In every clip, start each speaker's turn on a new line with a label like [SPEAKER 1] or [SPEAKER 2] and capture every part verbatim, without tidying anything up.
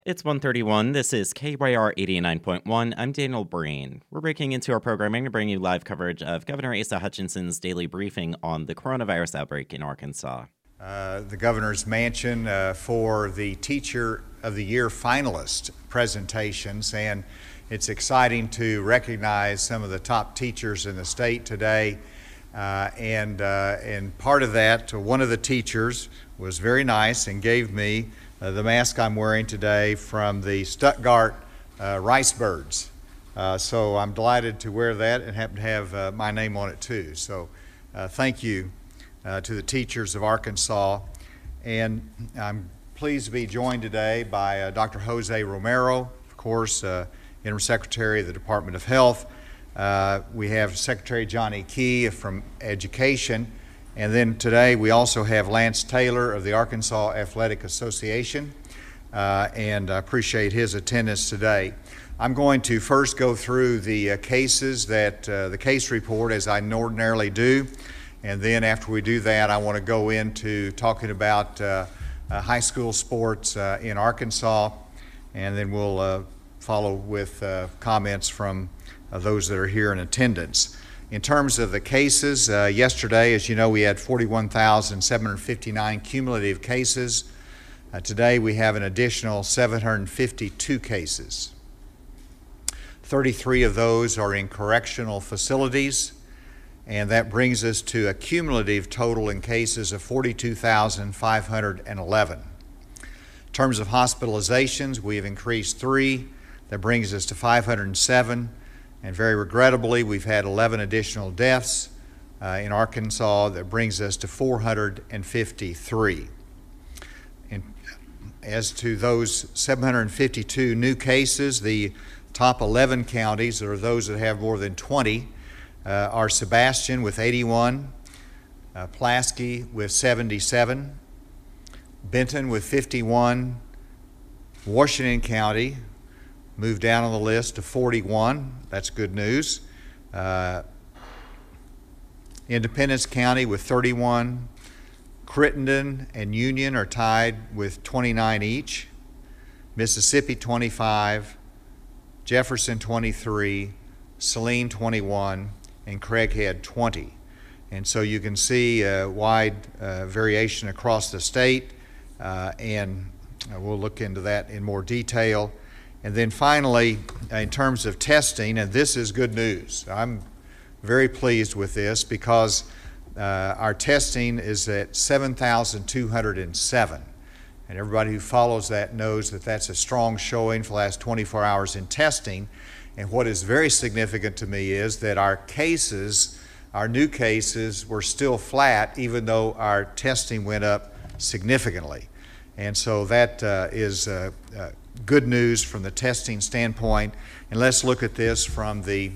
[SPEAKER 1] It's one thirty-one. This is K Y R eighty-nine point one. I'm Daniel Breen. We're breaking into our programming to bring you live coverage of Governor Asa Hutchinson's daily briefing on the coronavirus outbreak in Arkansas.
[SPEAKER 2] Uh, the governor's mansion uh, for the Teacher of the Year finalist presentations, and it's exciting to recognize some of the top teachers in the state today. Uh, and uh, and part of that, one of the teachers was very nice and gave me uh, the mask I'm wearing today from the Stuttgart uh, Rice Birds. Uh, so I'm delighted to wear that and happen to have uh, my name on it too. So uh, thank you uh, to the teachers of Arkansas. And I'm pleased to be joined today by uh, Doctor Jose Romero, of course, uh, Interim Secretary of the Department of Health. Uh, we have Secretary Johnny Key from Education, and then today we also have Lance Taylor of the Arkansas Athletic Association, uh, and I appreciate his attendance today. I'm going to first go through the uh, cases that uh, the case report as I ordinarily do, and then after we do that I want to go into talking about uh, uh, high school sports uh, in Arkansas, and then we'll uh, follow with uh, comments from Uh, those that are here in attendance. In terms of the cases, uh, yesterday, as you know, we had forty-one thousand seven hundred fifty-nine cumulative cases. Uh, today we have an additional seven hundred fifty-two cases. thirty-three of those are in correctional facilities, and that brings us to a cumulative total in cases of forty-two thousand five hundred eleven. In terms of hospitalizations, we have increased three. That brings us to five hundred seven. And very regrettably, we've had eleven additional deaths uh, in Arkansas. That brings us to four hundred fifty-three. And as to those seven hundred fifty-two new cases, the top eleven counties, or those that have more than twenty, uh, are Sebastian with eighty-one, uh, Pulaski with seventy-seven, Benton with fifty-one, Washington County moved down on the list to forty-one. That's good news. Uh, Independence County with thirty-one. Crittenden and Union are tied with twenty-nine each. Mississippi twenty-five. Jefferson twenty-three. Saline twenty-one. And Craighead twenty. And so you can see a wide uh, variation across the state, uh, and we'll look into that in more detail. And then finally, in terms of testing, and this is good news. I'm very pleased with this because uh, our testing is at seven thousand two hundred seven. And everybody who follows that knows that that's a strong showing for the last twenty-four hours in testing. And what is very significant to me is that our cases, our new cases, were still flat even though our testing went up significantly. And so that uh, is uh, uh, good news from the testing standpoint. And let's look at this from the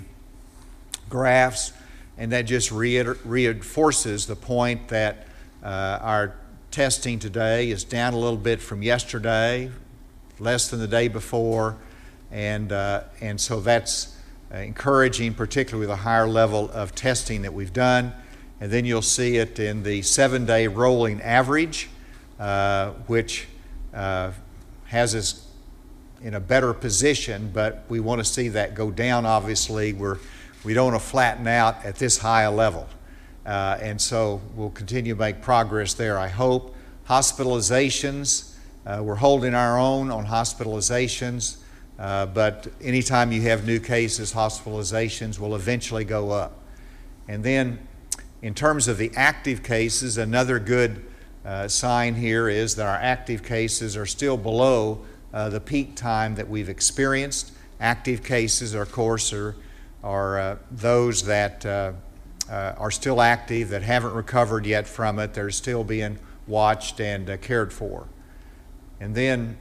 [SPEAKER 2] graphs, and that just reiter- reinforces the point that uh, our testing today is down a little bit from yesterday, less than the day before, and uh, and so that's uh, encouraging, particularly with a higher level of testing that we've done. And then you'll see it in the seven-day rolling average, uh, which uh, has us in a better position, but we want to see that go down. Obviously, we're we don't want to flatten out at this high a level, uh, and so we'll continue to make progress there, I hope. Hospitalizations, uh, we're holding our own on hospitalizations, uh, but anytime you have new cases, hospitalizations will eventually go up. And then in terms of the active cases, another good uh, sign here is that our active cases are still below Uh, the peak time that we've experienced. Active cases, of course, are, are uh, those that uh, uh, are still active, that haven't recovered yet from it. They're still being watched and uh, cared for. And then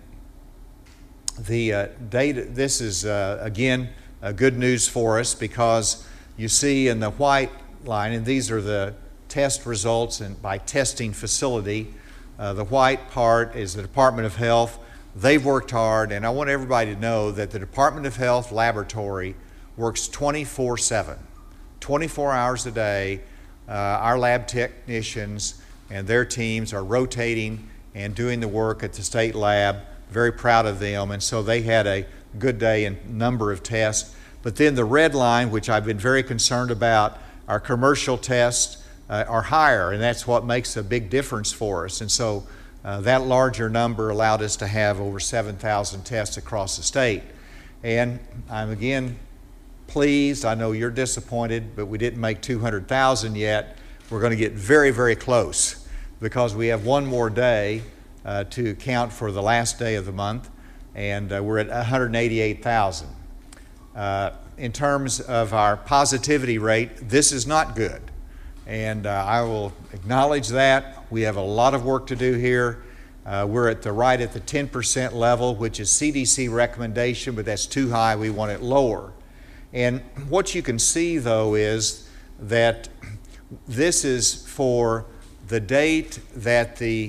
[SPEAKER 2] the uh, data, this is, uh, again, uh, good news for us because you see in the white line, and these are the test results and by testing facility, uh, the white part is the Department of Health. They've worked hard, and I want everybody to know that the Department of Health laboratory works twenty-four seven, twenty-four hours a day. Uh, our lab technicians and their teams are rotating and doing the work at the state lab very proud of them. And so they had a good day in number of tests. But then the red line, which I've been very concerned about, our commercial tests uh, are higher, and that's what makes a big difference for us. And so uh, that larger number allowed us to have over seven thousand tests across the state. And I'm again pleased. I know you're disappointed, but we didn't make two hundred thousand yet. We're going to get very, very close because we have one more day uh, to count for the last day of the month, and uh, we're at one hundred eighty-eight thousand. Uh, in terms of our positivity rate, this is not good, and uh, I will acknowledge that. We have a lot of work to do here. Uh, we're at the right at the ten percent level, which is C D C recommendation, but that's too high. We want it lower. And what you can see, though, is that this is for the date that the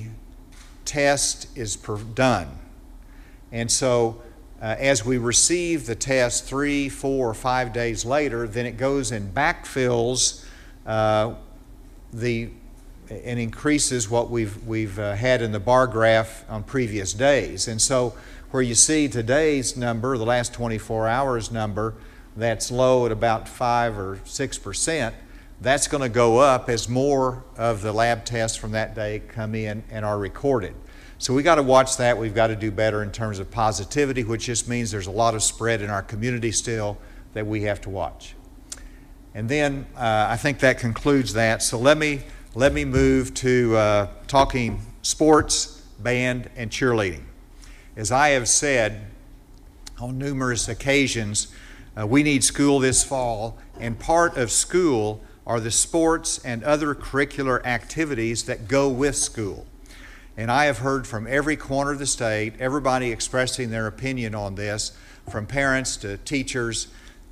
[SPEAKER 2] test is per- done. And so uh, as we receive the test three, four, or five days later, then it goes and backfills uh, the and increases what we've we've uh, had in the bar graph on previous days. And so where you see today's number, the last twenty-four hours number, that's low at about five or six percent, that's going to go up as more of the lab tests from that day come in and are recorded. So we got to watch that. We've got to do better in terms of positivity, which just means there's a lot of spread in our community still that we have to watch. And then uh, I think that concludes that. So let me let me move to uh, talking sports, band, and cheerleading. As I have said on numerous occasions, uh, we need school this fall, and part of school are the sports and other curricular activities that go with school. And I have heard from every corner of the state, everybody expressing their opinion on this, from parents to teachers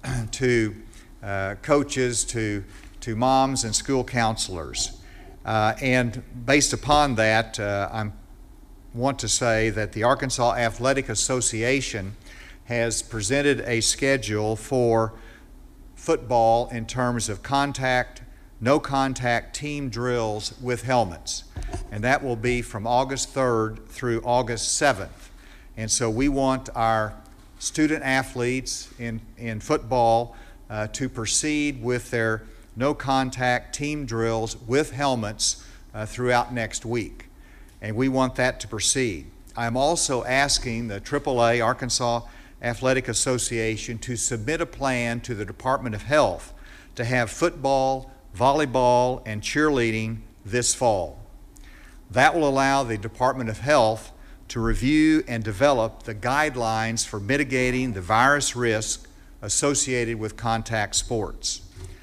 [SPEAKER 2] to uh, coaches to, to moms and school counselors. Uh, and based upon that, uh, I want to say that the Arkansas Athletic Association has presented a schedule for football in terms of contact, no contact team drills with helmets. And that will be from August third through August seventh. And so we want our student athletes in, in football uh, to proceed with their no contact team drills with helmets uh, throughout next week. And we want that to proceed. I'm also asking the triple A Arkansas Athletic Association to submit a plan to the Department of Health to have football, volleyball, and cheerleading this fall. That will allow the Department of Health to review and develop the guidelines for mitigating the virus risk associated with contact sports.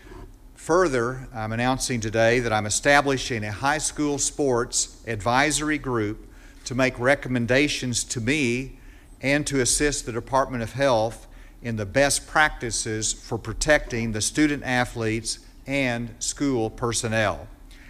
[SPEAKER 2] Further, I'm announcing today that I'm establishing a high school sports advisory group to make recommendations to me and to assist the Department of Health in the best practices for protecting the student athletes and school personnel,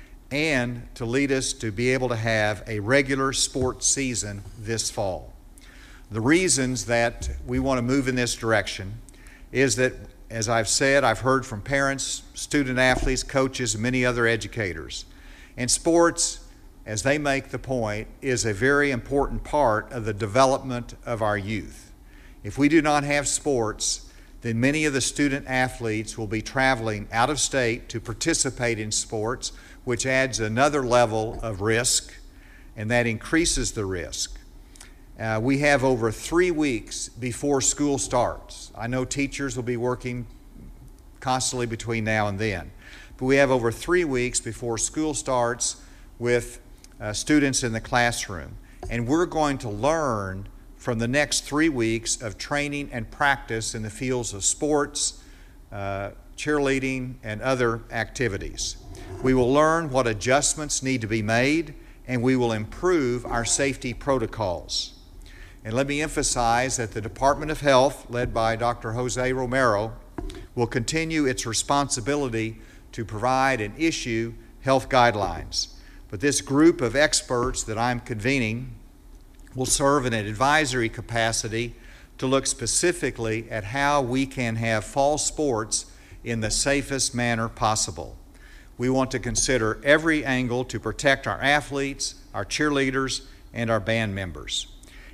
[SPEAKER 2] and to lead us to be able to have a regular sports season this fall. The reasons that we want to move in this direction is that, as I've said, I've heard from parents, student athletes, coaches, and many other educators. And sports, as they make the point, is a very important part of the development of our youth. If we do not have sports, then many of the student athletes will be traveling out of state to participate in sports, which adds another level of risk, and that increases the risk. Uh, we have over three weeks before school starts. I know teachers will be working constantly between now and then, but we have over three weeks before school starts with uh, students in the classroom. And we're going to learn from the next three weeks of training and practice in the fields of sports, uh, cheerleading, and other activities. We will learn what adjustments need to be made, and we will improve our safety protocols. And let me emphasize that the Department of Health, led by Doctor Jose Romero, will continue its responsibility to provide and issue health guidelines. But this group of experts that I'm convening will serve in an advisory capacity to look specifically at how we can have fall sports in the safest manner possible. We want to consider every angle to protect our athletes, our cheerleaders, and our band members.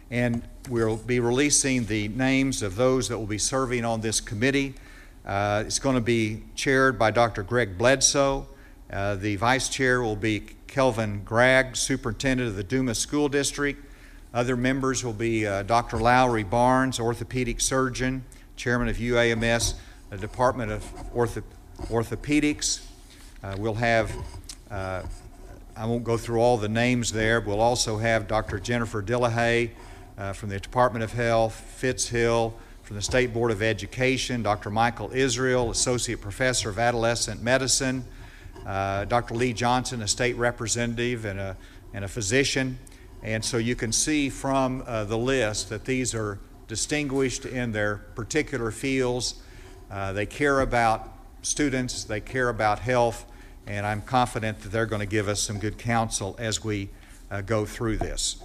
[SPEAKER 2] And we'll be releasing the names of those that will be serving on this committee. Uh, it's going to be chaired by Doctor Greg Bledsoe. Uh, the vice chair will be Kelvin Gregg, superintendent of the Dumas School District. Other members will be uh, Doctor Lowry Barnes, orthopedic surgeon, chairman of U A M S, the Department of Ortho Orthopedics. Uh, we'll have, uh, I won't go through all the names there, we'll also have Doctor Jennifer Dillahay uh, from the Department of Health, Fitz Hill, from the State Board of Education, Doctor Michael Israel, Associate Professor of Adolescent Medicine, uh, Doctor Lee Johnson, a state representative and a, and a physician. And so you can see from uh, the list that these are distinguished in their particular fields. Uh, they care about students, they care about health, and I'm confident that they're going to give us some good counsel as we uh, go through this.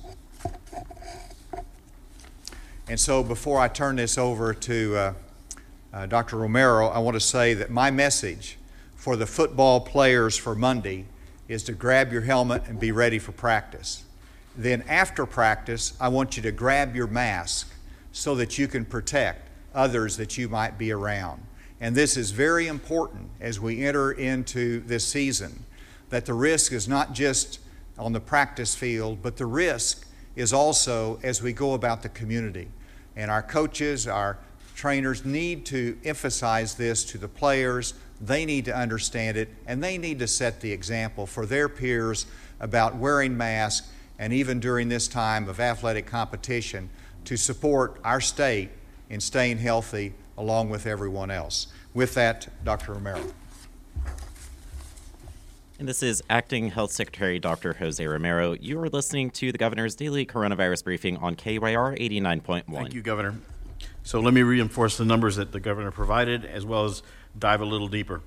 [SPEAKER 2] And so before I turn this over to uh, uh, Doctor Romero, I want to say that my message for the football players for Monday is to grab your helmet and be ready for practice. Then after practice, I want you to grab your mask so that you can protect others that you might be around. And this is very important as we enter into this season, that the risk is not just on the practice field, but the risk is also as we go about the community. And our coaches, our trainers need to emphasize this to the players. They need to understand it, and they need to set the example for their peers about wearing masks, and even during this time of athletic competition, to support our state in staying healthy along with everyone else. With that, Doctor Romero.
[SPEAKER 1] And this is Acting Health Secretary Doctor Jose Romero. You are listening to the Governor's Daily Coronavirus Briefing on K Y R eighty-nine point one.
[SPEAKER 3] Thank you, Governor. So let me reinforce the numbers that the Governor provided, as well as dive a little deeper.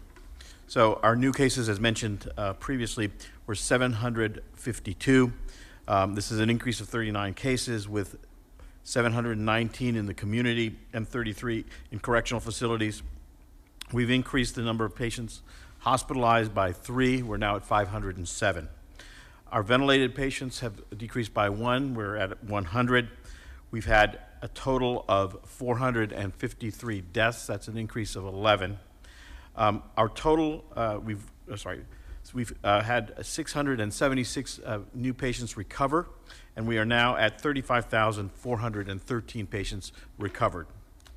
[SPEAKER 3] So our new cases, as mentioned uh, previously, were seven hundred fifty-two. Um, this is an increase of thirty-nine cases, with seven hundred nineteen in the community and thirty-three in correctional facilities. We've increased the number of patients hospitalized by three. We're now at five hundred seven. Our ventilated patients have decreased by one. We're at one hundred. We've had a total of four hundred fifty-three deaths. That's an increase of eleven. Um, our total, uh, we've, uh, sorry, so we've uh, had six hundred seventy-six uh, new patients recover, and we are now at thirty-five thousand four hundred thirteen patients recovered.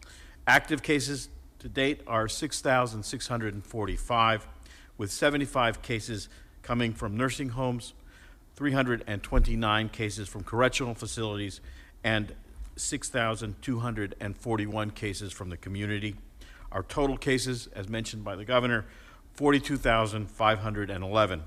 [SPEAKER 3] Active cases to date are six thousand six hundred forty-five, with seventy-five cases coming from nursing homes, three hundred twenty-nine cases from correctional facilities, and six thousand two hundred forty-one cases from the community. Our total cases, as mentioned by the Governor, forty-two thousand five hundred eleven.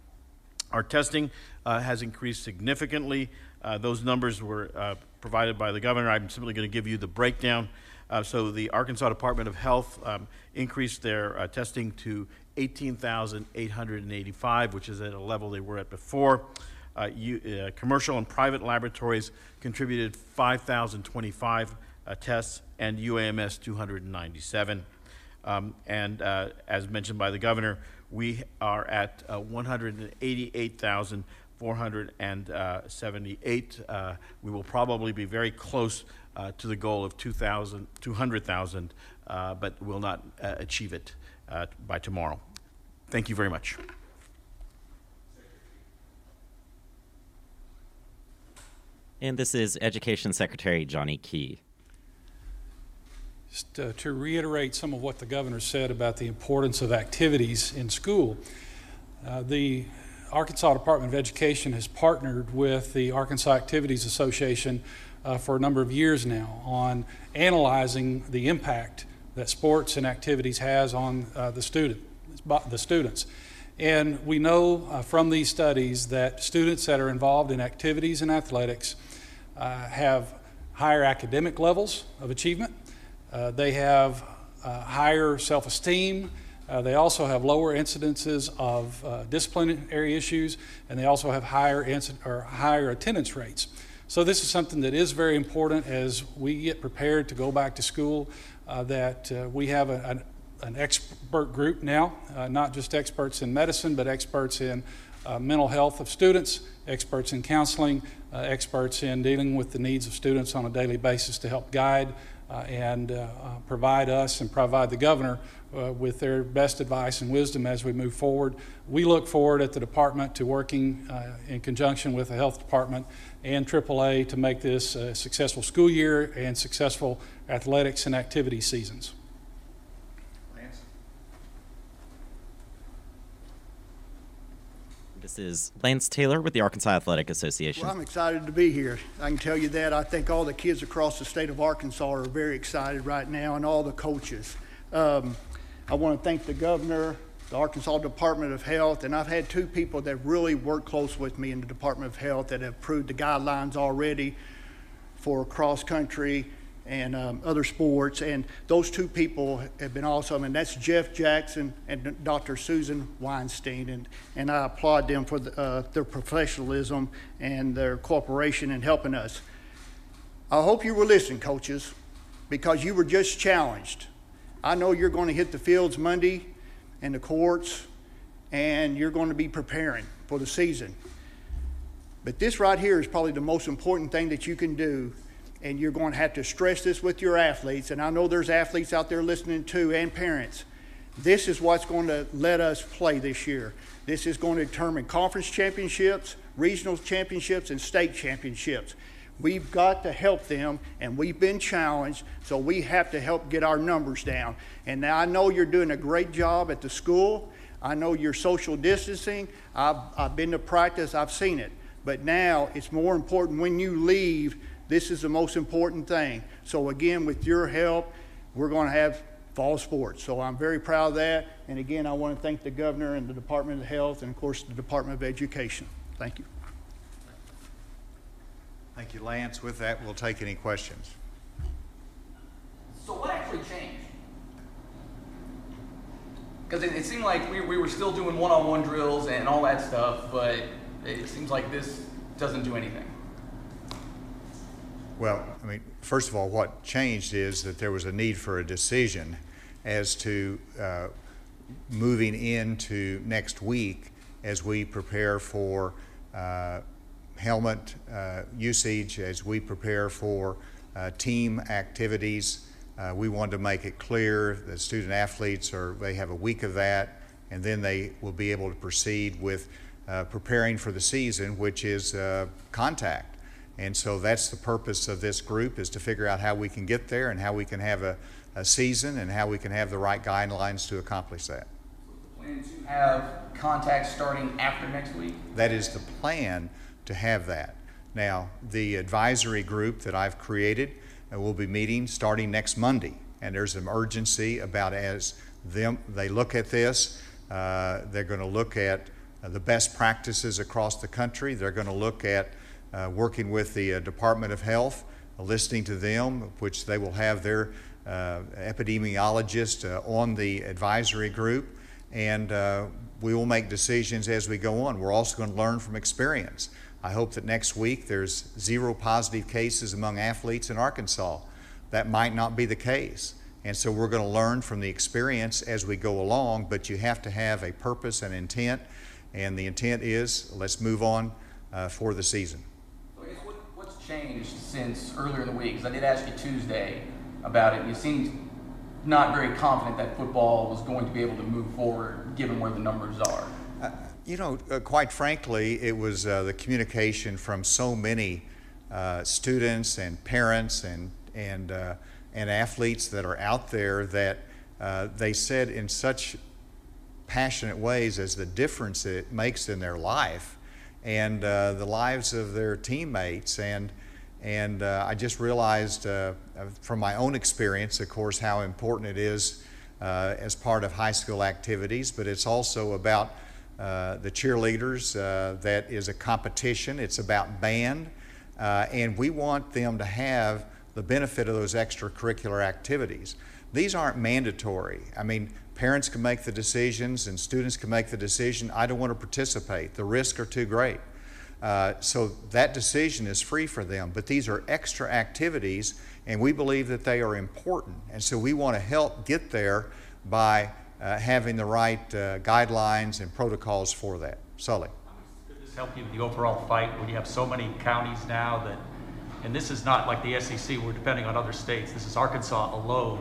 [SPEAKER 3] Our testing uh, has increased significantly. Uh, those numbers were uh, provided by the Governor. I'm simply going to give you the breakdown. Uh, so the Arkansas Department of Health um, increased their uh, testing to eighteen thousand eight hundred eighty-five, which is at a level they were at before. Uh, you, uh, commercial and private laboratories contributed five thousand twenty-five uh, tests, and U A M S two hundred ninety-seven. Um, and uh, as mentioned by the Governor, we are at uh, one hundred eighty-eight thousand four hundred seventy-eight. Uh, we will probably be very close uh, to the goal of two hundred thousand, uh, but will not uh, achieve it uh, by tomorrow. Thank you very much.
[SPEAKER 1] And this is Education Secretary Johnny Key.
[SPEAKER 4] Just uh, to reiterate some of what the Governor said about the importance of activities in school, uh, the Arkansas Department of Education has partnered with the Arkansas Activities Association uh, for a number of years now on analyzing the impact that sports and activities has on uh, the student, the students. And we know uh, from these studies that students that are involved in activities and athletics uh, have higher academic levels of achievement. Uh, they have uh, higher self-esteem. Uh, they also have lower incidences of uh, disciplinary issues, and they also have higher incident or higher attendance rates. So this is something that is very important as we get prepared to go back to school, uh, that uh, we have a, an, an expert group now, uh, not just experts in medicine, but experts in uh, mental health of students, experts in counseling, uh, experts in dealing with the needs of students on a daily basis to help guide uh, and uh, uh, provide us and provide the governor uh, with their best advice and wisdom as we move forward. We look forward at the department to working uh, in conjunction with the health department and triple A to make this a successful school year and successful athletics and activity seasons.
[SPEAKER 2] Lance?
[SPEAKER 1] This is Lance Taylor with the Arkansas Athletic Association.
[SPEAKER 5] Well, I'm excited to be here. I can tell you that. I think all the kids across the state of Arkansas are very excited right now, and all the coaches. Um, I want to thank the governor, the Arkansas Department of Health, and I've had two people that really work close with me in the Department of Health that have approved the guidelines already for cross country and um, other sports, and those two people have been awesome, and that's Jeff Jackson and Doctor Susan Weinstein, and, and I applaud them for the, uh, their professionalism and their cooperation in helping us. I hope you were listening, coaches, because you were just challenged. I know you're going to hit the fields Monday and the courts, and you're going to be preparing for the season. But this right here is probably the most important thing that you can do, and you're going to have to stress this with your athletes, and I know there's athletes out there listening too, and parents. This is what's going to let us play this year. This is going to determine conference championships, regional championships, and state championships. We've got to help them, and we've been challenged, so we have to help get our numbers down. And now I know you're doing a great job at the school. I know you're social distancing. I've, I've been to practice. I've seen it. But now it's more important when you leave. This is the most important thing. So again, with your help, we're going to have fall sports. So I'm very proud of that. And again, I want to thank the governor and the Department of Health and, of course, the Department of Education. Thank you.
[SPEAKER 2] Thank you, Lance. With that, we'll take any questions.
[SPEAKER 6] So what actually changed? Because it, it seemed like we, we were still doing one-on-one drills and all that stuff, but it seems like this doesn't do anything.
[SPEAKER 2] Well, I mean, first of all, what changed is that there was a need for a decision as to uh, moving into next week as we prepare for uh, helmet uh, usage, as we prepare for uh, team activities. Uh, we wanted to make it clear that student athletes are, they have a week of that, and then they will be able to proceed with uh, preparing for the season, which is uh, contact. And so that's the purpose of this group, is to figure out how we can get there and how we can have a, a season and how we can have the right guidelines to accomplish that.
[SPEAKER 6] So the plan to have contact starting after next week?
[SPEAKER 2] That is the plan, to have that. Now, the advisory group that I've created uh, will be meeting starting next Monday, and there's an urgency about as them they look at this. Uh, they're going to look at uh, the best practices across the country. They're going to look at uh, working with the uh, Department of Health, uh, listening to them, which they will have their uh, epidemiologist uh, on the advisory group, and uh, we will make decisions as we go on. We're also going to learn from experience. I hope that next week there's zero positive cases among athletes in Arkansas. That might not be the case. And so we're going to learn from the experience as we go along, but you have to have a purpose and intent, and the intent is let's move on uh, for the season.
[SPEAKER 6] So I guess what, what's changed since earlier in the week? Because I did ask you Tuesday about it, and you seemed not very confident that football was going to be able to move forward given where the numbers are.
[SPEAKER 2] Uh, you know, uh, quite frankly, it was uh, the communication from so many uh, students and parents and and uh, and athletes that are out there that uh, they said in such passionate ways as the difference it makes in their life and uh, the lives of their teammates. And and uh, I just realized uh, from my own experience, of course, how important it is uh, as part of high school activities, but it's also about Uh, the cheerleaders, uh, that is a competition. It's about band, uh, and we want them to have the benefit of those extracurricular activities. These aren't mandatory. I mean, parents can make the decisions and students can make the decision, I don't want to participate. The risks are too great. Uh, so that decision is free for them, but these are extra activities, and we believe that they are important. And so we want to help get there by Uh, having the right uh, guidelines and protocols for that. Sully.
[SPEAKER 6] How
[SPEAKER 7] help you with the overall fight when you have so many counties now that, and this is not like the S E C, we're depending on other states. This is Arkansas alone,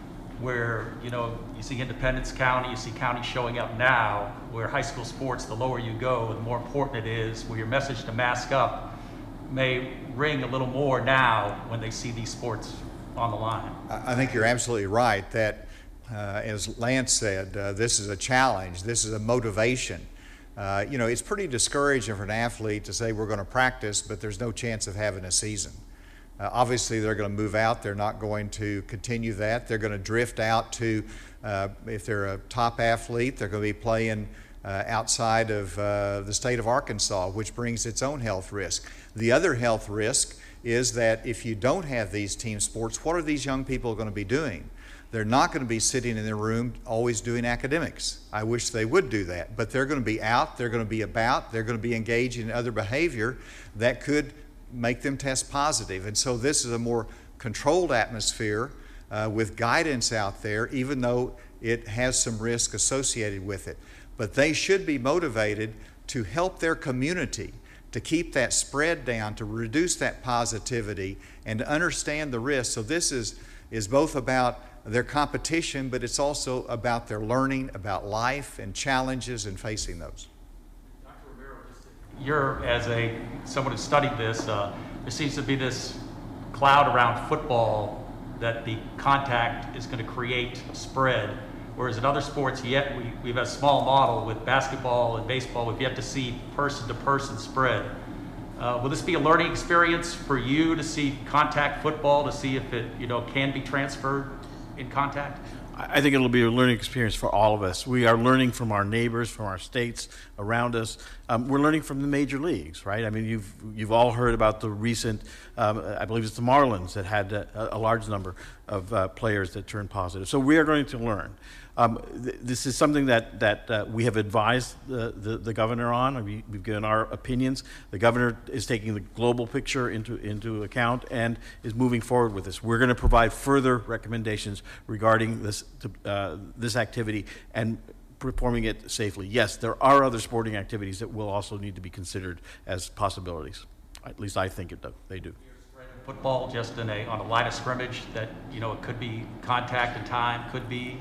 [SPEAKER 7] where, you know, you see Independence County, you see counties showing up now, where high school sports, the lower you go, the more important it is, where your message to mask up may ring a little more now when they see these sports on the line.
[SPEAKER 2] I think you're absolutely right that, uh, as Lance said, uh, this is a challenge, this is a motivation. Uh, you know, it's pretty discouraging for an athlete to say we're going to practice, but there's no chance of having a season. Uh, obviously, they're going to move out. They're not going to continue that. They're going to drift out to, uh, if they're a top athlete, they're going to be playing uh, outside of uh, the state of Arkansas, which brings its own health risk. The other health risk is that if you don't have these team sports, what are these young people going to be doing? They're not going to be sitting in their room always doing academics. I wish they would do that, but they're going to be out, they're going to be about, they're going to be engaged in other behavior that could make them test positive. And so this is a more controlled atmosphere uh, with guidance out there, even though it has some risk associated with it. But they should be motivated to help their community, to keep that spread down, to reduce that positivity, and to understand the risk. So this is, is both about their competition, but it's also about their learning, about life and challenges and facing those.
[SPEAKER 7] Doctor Romero, just you're, as a someone who studied this, uh, there seems to be this cloud around football that the contact is going to create a spread, whereas in other sports, yet we, we have a small model with basketball and baseball, we've yet to see person-to-person spread. Uh, will this be a learning experience for you to see contact football, to see if it, you know, can be transferred in contact?
[SPEAKER 3] I think it'll be a learning experience for all of us. We are learning from our neighbors, from our states around us. Um, we're learning from the major leagues, right? I mean, you've you've all heard about the recent, um, I believe it's the Marlins that had a, a large number of uh, players that turned positive. So we are going to learn. Um, th- this is something that, that uh, we have advised the, the, the governor on. We, we've given our opinions. The governor is taking the global picture into, into account and is moving forward with this. We're going to provide further recommendations regarding this, uh, this activity and performing it safely. Yes, there are other sporting activities that will also need to be considered as possibilities. At least I think it do, they do.
[SPEAKER 7] Football just in a, on a line of scrimmage that, you know, it could be contact and time, could be.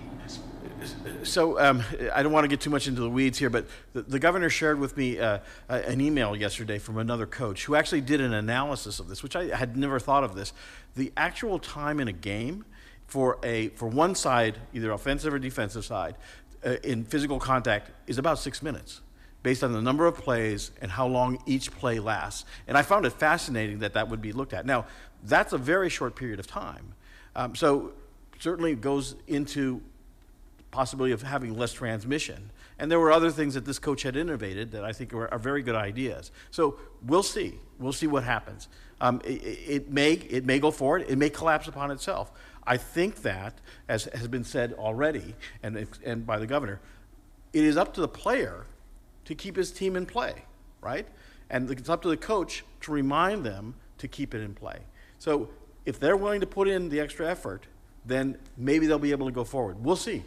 [SPEAKER 3] So um, I don't want to get too much into the weeds here, but the, the governor shared with me uh, an email yesterday from another coach who actually did an analysis of this, which I had never thought of this. The actual time in a game for a for one side, either offensive or defensive side, uh, in physical contact is about six minutes, based on the number of plays and how long each play lasts. And I found it fascinating that that would be looked at. Now, that's a very short period of time. Um, so certainly it goes into possibility of having less transmission. And there were other things that this coach had innovated that I think are, are very good ideas. So we'll see. We'll see what happens. Um, it, it, may, it may go forward. It may collapse upon itself. I think that, as has been said already and, and by the governor, it is up to the player to keep his team in play, right? And it's up to the coach to remind them to keep it in play. So if they're willing to put in the extra effort, then maybe they'll be able to go forward. We'll see.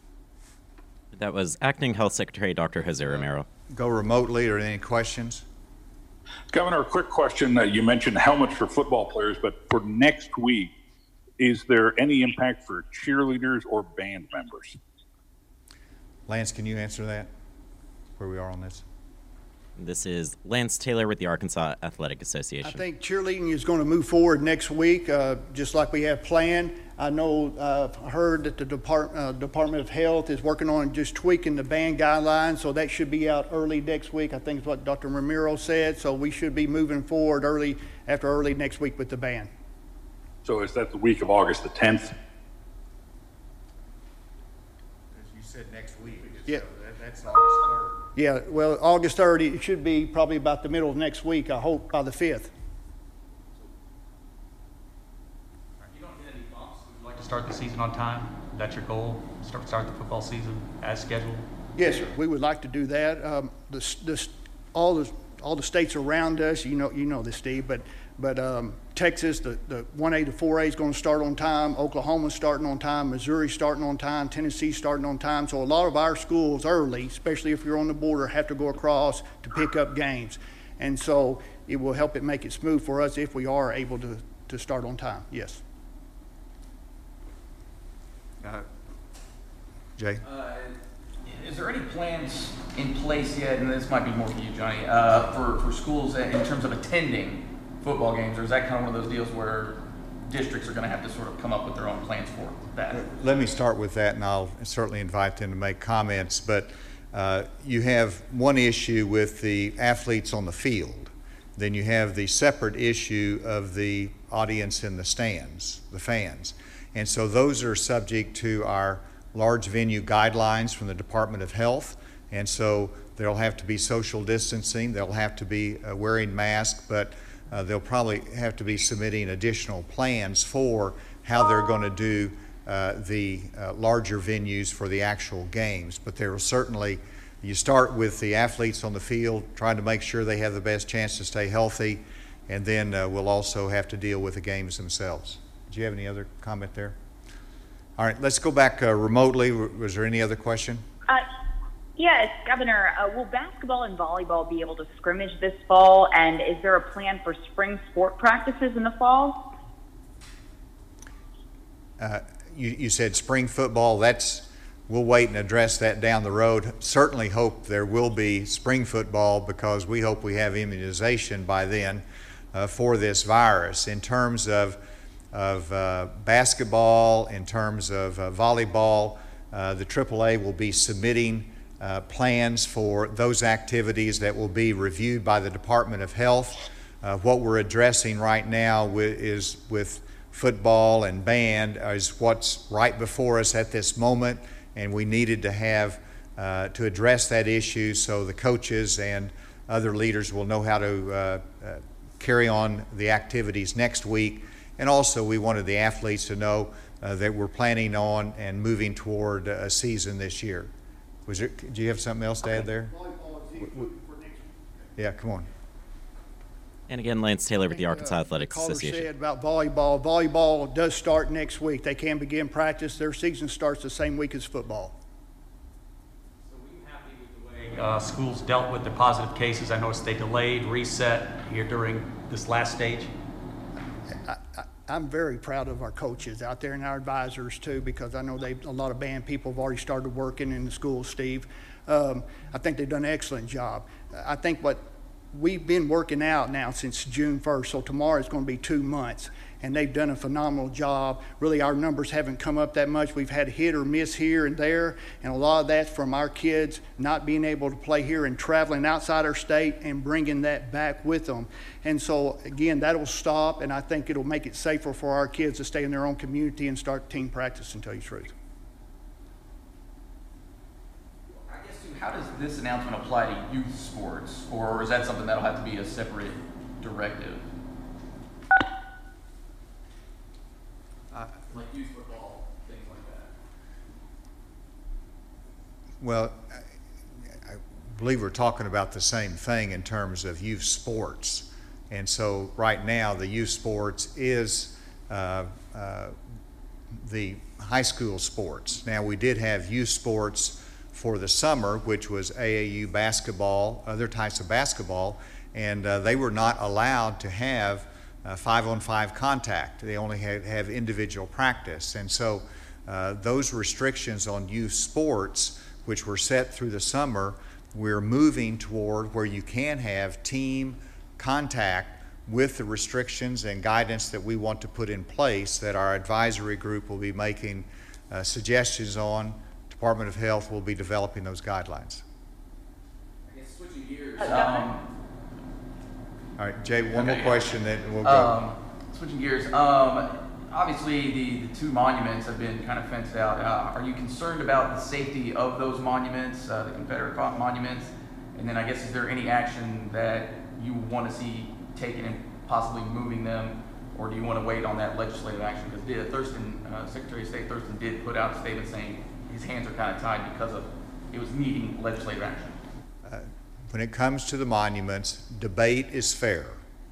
[SPEAKER 1] That was Acting Health Secretary Doctor Jose Romero.
[SPEAKER 2] Go remotely, or any questions?
[SPEAKER 8] Governor, a quick question. Uh, you mentioned helmets for football players, but for next week, is there any impact for cheerleaders or band members?
[SPEAKER 2] Lance, can you answer that, where we are on this?
[SPEAKER 1] This is Lance Taylor with the Arkansas Athletic
[SPEAKER 5] I
[SPEAKER 1] Association.
[SPEAKER 5] think cheerleading is going to move forward next week, uh, just like we have planned. I know, uh, I heard that the Depart- uh, Department of Health is working on just tweaking the band guidelines, so that should be out early next week. I think is what Doctor Romero said, so we should be moving forward early, after early next week with the band.
[SPEAKER 8] So is that the week of August the tenth?
[SPEAKER 2] You said next week.
[SPEAKER 5] Yeah.
[SPEAKER 2] So that, that's August third.
[SPEAKER 5] Yeah, well, August third, it should be probably about the middle of next week, I hope, by the fifth.
[SPEAKER 7] You don't hit any bumps. Would you like to start the season on time? That's your goal? Start, start the football season as scheduled?
[SPEAKER 5] Yes, sir. We would like to do that. Um, the, the, all the all the states around us, you know, you know this, Steve, but but um, Texas, the, the one A to four A is going to start on time. Oklahoma's starting on time. Missouri's starting on time. Tennessee's starting on time. So a lot of our schools early, especially if you're on the border, have to go across to pick up games. And so it will help it make it smooth for us if we are able to, to start on time. Yes.
[SPEAKER 2] Uh, Jay?
[SPEAKER 6] Uh, is there any plans in place yet, and this might be more for you, Johnny, uh, for, for schools in terms of attending football games, or is that kind of one of those deals where districts are going to have to sort of come up with their own plans for that?
[SPEAKER 2] Let me start with that, and I'll certainly invite them to make comments. But uh, you have one issue with the athletes on the field. Then you have the separate issue of the audience in the stands, the fans. And so those are subject to our large venue guidelines from the Department of Health. And so there'll have to be social distancing. They'll have to be uh, wearing masks, but Uh, they'll probably have to be submitting additional plans for how they're going to do uh, the uh, larger venues for the actual games. But there will certainly, you start with the athletes on the field, trying to make sure they have the best chance to stay healthy, and then uh, we'll also have to deal with the games themselves. Do you have any other comment there? All right, let's go back uh, remotely. Was there any other question?
[SPEAKER 9] Uh, Yes, Governor, uh, will basketball and volleyball be able to scrimmage this fall, and is there a plan for spring sport practices in the fall?
[SPEAKER 2] Uh, you, you said spring football. That's, we'll wait and address that down the road. Certainly hope there will be spring football because we hope we have immunization by then uh, for this virus. In terms of, of uh, basketball, in terms of uh, volleyball, uh, the triple A will be submitting Uh, plans for those activities that will be reviewed by the Department of Health. Uh, what we're addressing right now with, is with football and band is what's right before us at this moment, and we needed to have uh, to address that issue so the coaches and other leaders will know how to uh, uh, carry on the activities next week. And also we wanted the athletes to know uh, that we're planning on and moving toward a season this year. Was there, do you have something else to add there? Yeah, come on.
[SPEAKER 1] And again, Lance Taylor with the Arkansas
[SPEAKER 5] uh,
[SPEAKER 1] Athletics
[SPEAKER 5] the caller
[SPEAKER 1] Association.
[SPEAKER 5] said about volleyball. Volleyball does start next week. They can begin practice. Their season starts the same week as football.
[SPEAKER 7] So were you happy with the way uh, schools dealt with the positive cases? I noticed they delayed, reset here during this last stage.
[SPEAKER 5] I, I, I'm very proud of our coaches out there and our advisors too, because I know they a lot of band people have already started working in the schools, Steve. Um, I think they've done an excellent job. I think what we've been working out now since June first, so tomorrow is going to be two months, and they've done a phenomenal job. Really, our numbers haven't come up that much. We've had hit or miss here and there, and a lot of that's from our kids not being able to play here and traveling outside our state and bringing that back with them. And so, again, that'll stop, and I think it'll make it safer for our kids to stay in their own community and start team practice, and tell you the truth.
[SPEAKER 6] How does this announcement apply to youth sports, or is that something that'll have to be a separate directive? Uh, like youth football, things like that.
[SPEAKER 2] Well, I, I believe we're talking about the same thing in terms of youth sports. And so right now, the youth sports is uh, uh, the high school sports. Now, we did have youth sports for the summer, which was A A U basketball, other types of basketball, and uh, they were not allowed to have uh, five-on-five contact. They only had have individual practice. And so uh, those restrictions on youth sports, which were set through the summer, we're moving toward where you can have team contact with the restrictions and guidance that we want to put in place that our advisory group will be making uh, suggestions on. Department of Health will be developing those guidelines.
[SPEAKER 6] I guess switching gears. Um,
[SPEAKER 2] All right, Jay, one
[SPEAKER 6] okay,
[SPEAKER 2] more question, then we'll go.
[SPEAKER 6] Um, switching gears. Um, obviously, the, the two monuments have been kind of fenced out. Uh, are you concerned about the safety of those monuments, uh, the Confederate monuments? And then I guess, is there any action that you want to see taken in possibly moving them, or do you want to wait on that legislative action? Because Thurston, uh, Secretary of State Thurston did put out a statement saying his hands are kind of tied because of it was needing legislative action.
[SPEAKER 2] Uh, when it comes to the monuments, debate is fair.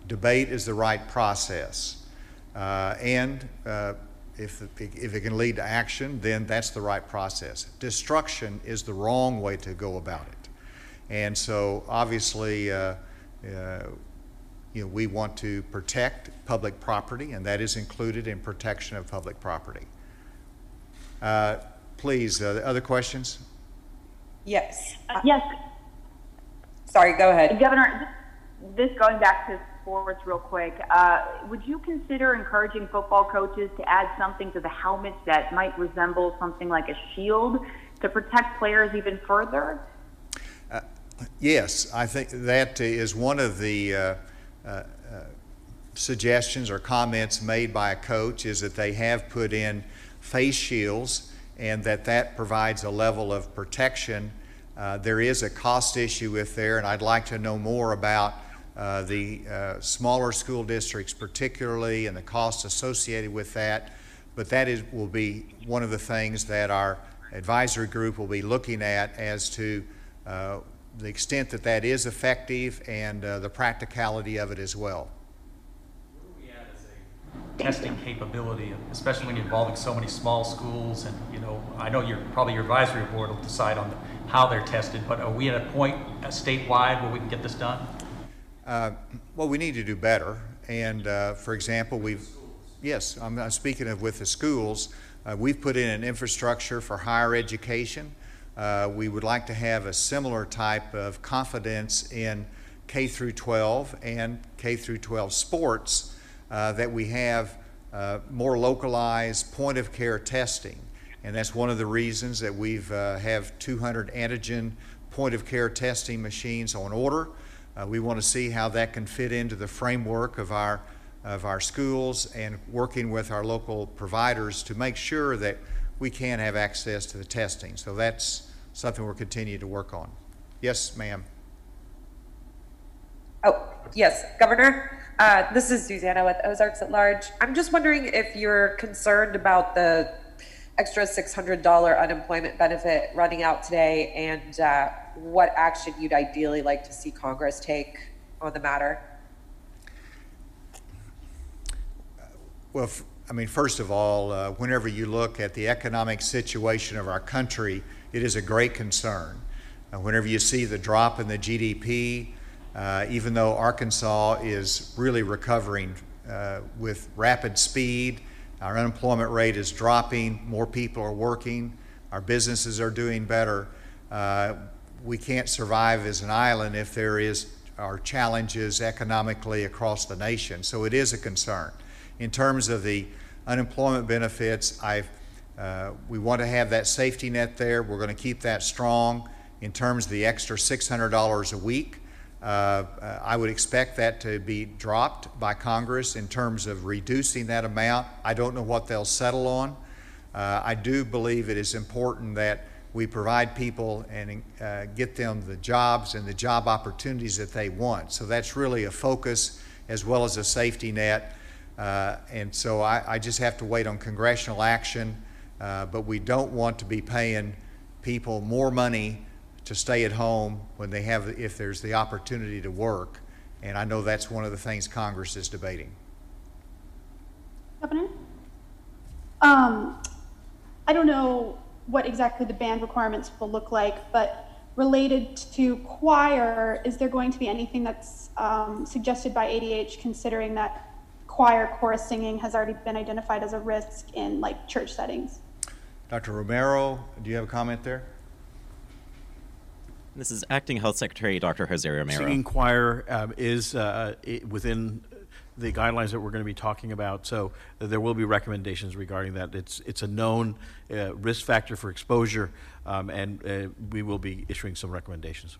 [SPEAKER 2] Debate is the right process. Uh, and uh, if, if it can lead to action, then that's the right process. Destruction is the wrong way to go about it. And so obviously, uh, uh, you know, we want to protect public property, and that is included in protection of public property. Uh, please, uh, other questions?
[SPEAKER 10] Yes.
[SPEAKER 9] Uh, yes.
[SPEAKER 10] Sorry, go ahead.
[SPEAKER 9] Governor, this going back to sports real quick, uh, would you consider encouraging football coaches to add something to the helmets that might resemble something like a shield to protect players even further?
[SPEAKER 2] Uh, yes, I think that is one of the uh, uh, uh, suggestions or comments made by a coach, is that they have put in face shields and that that provides a level of protection. Uh, there is a cost issue with there, and I'd like to know more about uh, the uh, smaller school districts particularly and the costs associated with that. But that is will be one of the things that our advisory group will be looking at as to uh, the extent that that is effective and uh, the practicality of it as well.
[SPEAKER 7] Testing capability, especially when you're involving so many small schools, and you know, I know you're probably your advisory board will decide on the, how they're tested, but are we at a point uh, statewide where we can get this done?
[SPEAKER 2] Uh, well, we need to do better, and uh, for example, we've yes, I'm, I'm speaking of with the schools. Uh, we've put in an infrastructure for higher education. Uh, we would like to have a similar type of confidence in K through twelve and K through twelve sports. Uh, that we have uh, more localized point of care testing, and that's one of the reasons that we've uh, have two hundred antigen point of care testing machines on order. Uh, we want to see how that can fit into the framework of our of our schools and working with our local providers to make sure that we can have access to the testing. So that's something we're continuing to work on. Yes, ma'am.
[SPEAKER 10] Oh, yes, Governor. Uh, this is Susanna with Ozarks at Large. I'm just wondering if you're concerned about the extra six hundred dollars unemployment benefit running out today, and uh, what action you'd ideally like to see Congress take on the matter.
[SPEAKER 2] Well, f- I mean, first of all, uh, whenever you look at the economic situation of our country, it is a great concern. Uh, whenever you see the drop in the G D P, Uh, even though Arkansas is really recovering uh, with rapid speed, our unemployment rate is dropping, more people are working, our businesses are doing better. Uh, we can't survive as an island if there is are challenges economically across the nation. So it is a concern. In terms of the unemployment benefits, I've, uh, we want to have that safety net there. We're going to keep that strong. In terms of the extra six hundred dollars a week, Uh, uh, I would expect that to be dropped by Congress in terms of reducing that amount. I don't know what they'll settle on. Uh, I do believe it is important that we provide people and uh, get them the jobs and the job opportunities that they want. So that's really a focus as well as a safety net. Uh, and so I, I just have to wait on congressional action, uh, but we don't want to be paying people more money to stay at home when they have, if there's the opportunity to work. And I know that's one of the things Congress is debating.
[SPEAKER 11] Governor? Um, I don't know what exactly the band requirements will look like, but related to choir, is there going to be anything that's um, suggested by A D H, considering that choir chorus singing has already been identified as a risk in like church settings?
[SPEAKER 2] Doctor Romero, do you have a comment there?
[SPEAKER 1] This is Acting Health Secretary Doctor Jose Romero.
[SPEAKER 3] Singing choir um, is uh, it, within the guidelines that we're going to be talking about, so uh, there will be recommendations regarding that. It's it's a known uh, risk factor for exposure, um, and uh, we will be issuing some recommendations.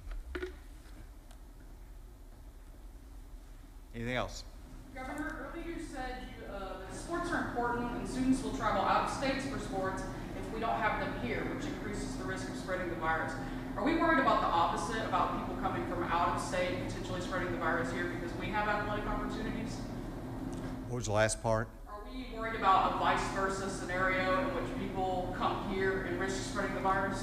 [SPEAKER 2] Anything else?
[SPEAKER 12] Governor, earlier you said you, uh, that sports are important and students will travel out of states for sports if we don't have them here, which increases the risk of spreading the virus. Are we worried about the opposite, about people coming from out of state potentially spreading the virus here because we have athletic opportunities?
[SPEAKER 2] What was the last part?
[SPEAKER 12] Are we worried about a vice versa scenario in which people come here and risk spreading the virus?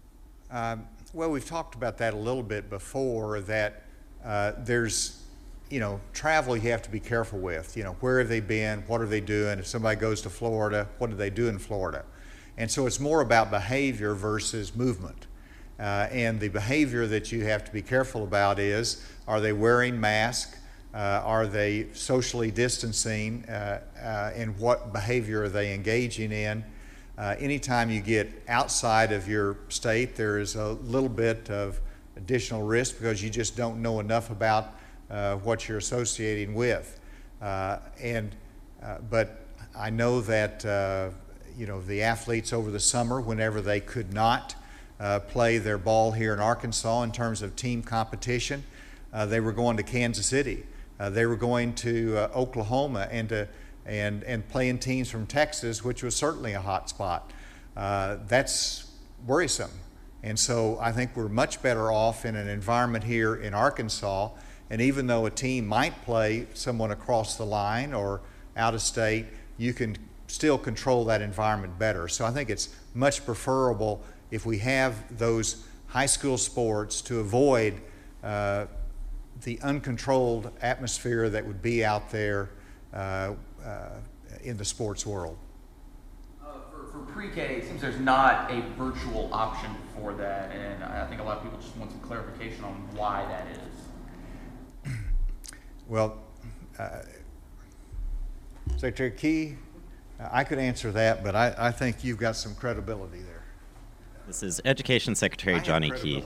[SPEAKER 2] Um, well, we've talked about that a little bit before, that uh, there's you know, travel you have to be careful with. You know, where have they been? What are they doing? If somebody goes to Florida, what do they do in Florida? And so it's more about behavior versus movement. Uh, and the behavior that you have to be careful about is, are they wearing masks? Uh, are they socially distancing? Uh, uh, and what behavior are they engaging in? Uh, anytime you get outside of your state, there is a little bit of additional risk because you just don't know enough about uh, what you're associating with. Uh, and uh, but I know that uh, you know, the athletes over the summer, whenever they could not uh, play their ball here in Arkansas in terms of team competition, uh, they were going to Kansas City. Uh, they were going to uh, Oklahoma and to, and and playing teams from Texas, which was certainly a hot spot. Uh, that's worrisome. And so I think we're much better off in an environment here in Arkansas. And even though a team might play someone across the line or out of state, you can still control that environment better. So I think it's much preferable if we have those high school sports to avoid uh, the uncontrolled atmosphere that would be out there uh, uh, in the sports world.
[SPEAKER 6] Uh, for, for pre-K, it seems there's not a virtual option for that, and I think a lot of people just want some clarification on why that is.
[SPEAKER 2] Well, uh, Secretary Key, I could answer that, but I, I think you've got some credibility there.
[SPEAKER 1] This is Education Secretary Johnny Key.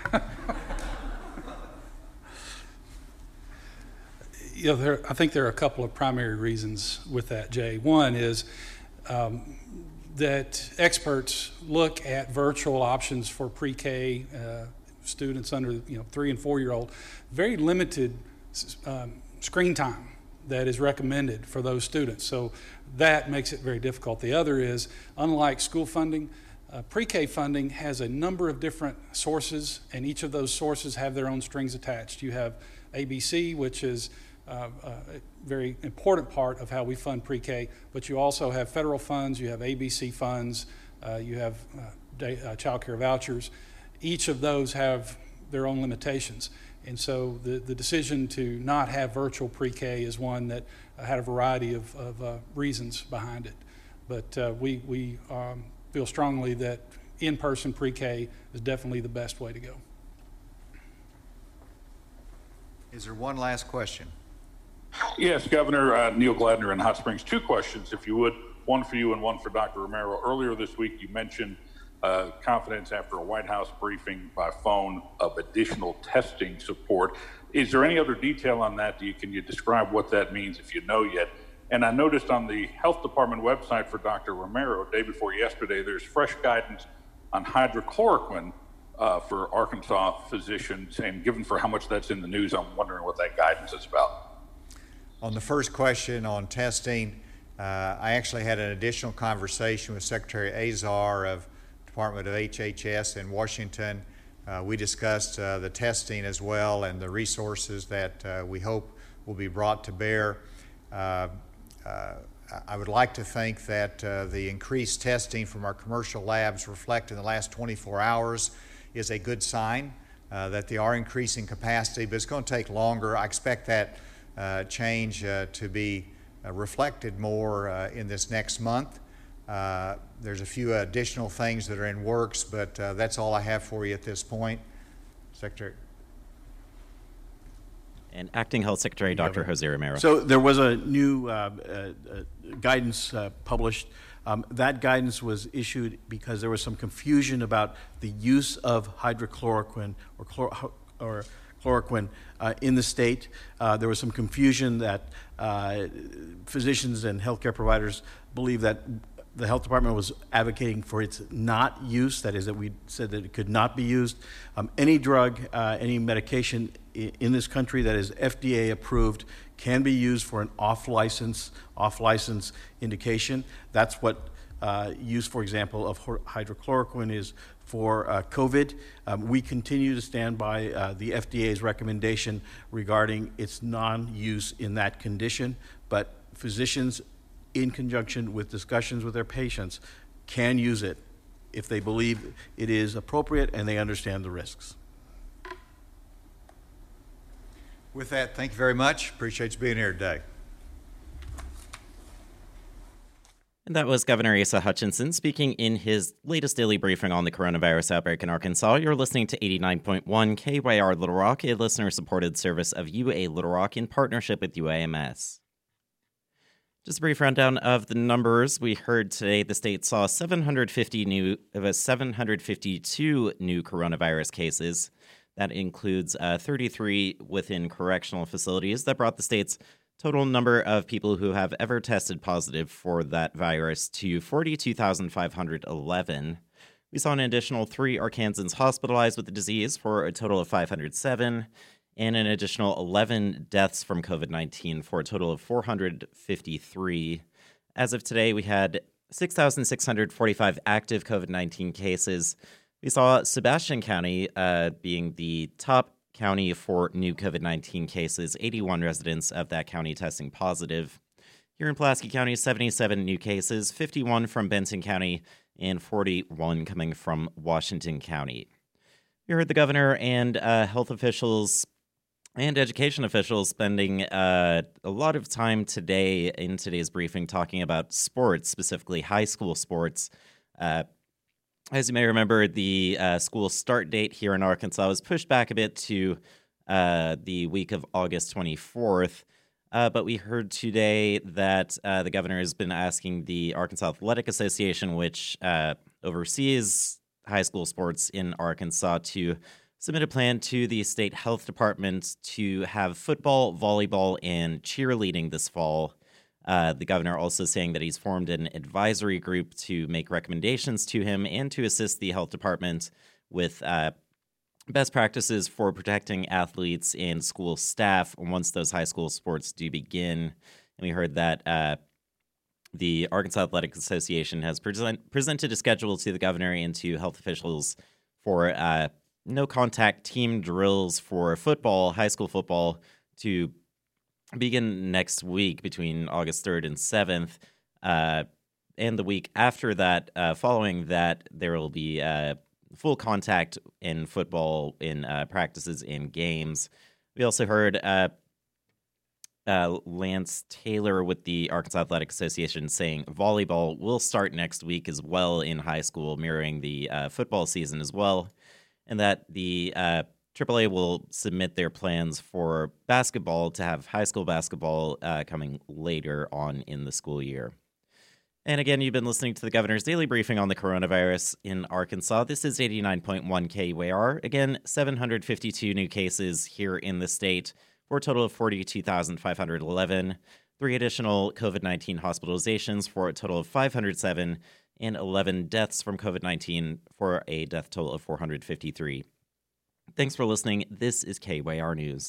[SPEAKER 4] You know, there, I think there are a couple of primary reasons with that, Jay. One is um, that experts look at virtual options for pre-K uh, students under, you know, three and four-year-old. Very limited um, screen time that is recommended for those students. So that makes it very difficult. The other is, unlike school funding, uh, pre-K funding has a number of different sources, and each of those sources have their own strings attached. You have A B C, which is uh, a very important part of how we fund pre-K, but you also have federal funds, you have A B C funds, uh, you have uh, day, uh, child care vouchers. Each of those have their own limitations. And so the, the decision to not have virtual pre-K is one that uh, had a variety of, of uh, reasons behind it. But uh, we, we um, feel strongly that in-person pre-K is definitely the best way to go.
[SPEAKER 2] Is there one last question?
[SPEAKER 8] Yes, Governor, uh, Neil Gladner in Hot Springs. Two questions, if you would. One for you and one for Doctor Romero. Earlier this week, you mentioned Uh, confidence after a White House briefing by phone of additional testing support. Is there any other detail on that? Do you, can you describe what that means if you know yet? And I noticed on the Health Department website for Doctor Romero, day before yesterday, there's fresh guidance on hydrochloroquine uh, for Arkansas physicians. And given for how much that's in the news, I'm wondering what that guidance is about.
[SPEAKER 2] On the first question on testing, uh, I actually had an additional conversation with Secretary Azar of Department of H H S in Washington. Uh, we discussed uh, the testing as well and the resources that uh, we hope will be brought to bear. Uh, uh, I would like to think that uh, the increased testing from our commercial labs reflect in the last twenty-four hours is a good sign uh, that they are increasing capacity, but it's going to take longer. I expect that uh, change uh, to be uh, reflected more uh, in this next month. Uh, there's a few additional things that are in works, but uh, that's all I have for you at this point. Secretary.
[SPEAKER 1] And Acting Health Secretary Doctor Jose Romero.
[SPEAKER 3] So there was a new uh, uh, guidance uh, published. Um, that guidance was issued because there was some confusion about the use of hydrochloroquine or, chlor or chloroquine uh, in the state. Uh, there was some confusion that uh, physicians and healthcare providers believe that the health department was advocating for its not use, that is, that we said that it could not be used. Um, any drug, uh, any medication in this country that is F D A approved can be used for an off-license, off-license indication. That's what uh, use, for example, of hydrochloroquine is for uh, COVID. Um, we continue to stand by uh, the F D A's recommendation regarding its non-use in that condition, but physicians, in conjunction with discussions with their patients, can use it if they believe it is appropriate and they understand the risks.
[SPEAKER 2] With that, thank you very much. Appreciate you being here today.
[SPEAKER 1] And that was Governor Asa Hutchinson speaking in his latest daily briefing on the coronavirus outbreak in Arkansas. You're listening to eighty-nine point one K Y R Little Rock, a listener-supported service of U A Little Rock in partnership with U A M S. Just a brief rundown of the numbers. We heard today the state saw seven hundred fifty new, uh, seven hundred fifty-two new coronavirus cases. That includes uh, thirty-three within correctional facilities. That brought the state's total number of people who have ever tested positive for that virus to forty-two thousand five hundred eleven. We saw an additional three Arkansans hospitalized with the disease for a total of five hundred seven, and an additional eleven deaths from COVID nineteen for a total of four hundred fifty-three. As of today, we had six thousand six hundred forty-five active COVID nineteen cases. We saw Sebastian County uh, being the top county for new COVID nineteen cases, eighty-one residents of that county testing positive. Here in Pulaski County, seventy-seven new cases, fifty-one from Benton County, and forty-one coming from Washington County. We heard the governor and uh, health officials and education officials spending uh, a lot of time today in today's briefing talking about sports, specifically high school sports. Uh, As you may remember, the uh, school start date here in Arkansas was pushed back a bit to uh, the week of August twenty-fourth. Uh, but we heard today that uh, the governor has been asking the Arkansas Athletic Association, which uh, oversees high school sports in Arkansas, to submit a plan to the state health department to have football, volleyball, and cheerleading this fall. Uh, the governor also saying that he's formed an advisory group to make recommendations to him and to assist the health department with uh, best practices for protecting athletes and school staff once those high school sports do begin. And we heard that uh, the Arkansas Athletic Association has present, presented a schedule to the governor and to health officials for uh, no-contact team drills for football, high school football, to begin next week between August third and seventh, uh, and the week after that, uh, following that, there will be uh, full contact in football in uh, practices and games. We also heard uh, uh, Lance Taylor with the Arkansas Athletic Association saying volleyball will start next week as well in high school, mirroring the uh, football season as well, and that the uh, triple A will submit their plans for basketball to have high school basketball uh, coming later on in the school year. And again, you've been listening to the governor's daily briefing on the coronavirus in Arkansas. This is eighty-nine point one K Y R. Again, seven hundred fifty-two new cases here in the state for a total of forty-two thousand five hundred eleven. Three additional COVID nineteen hospitalizations for a total of five hundred seven, and eleven deaths from COVID nineteen for a death total of four hundred fifty-three. Thanks for listening. This is K Y R News.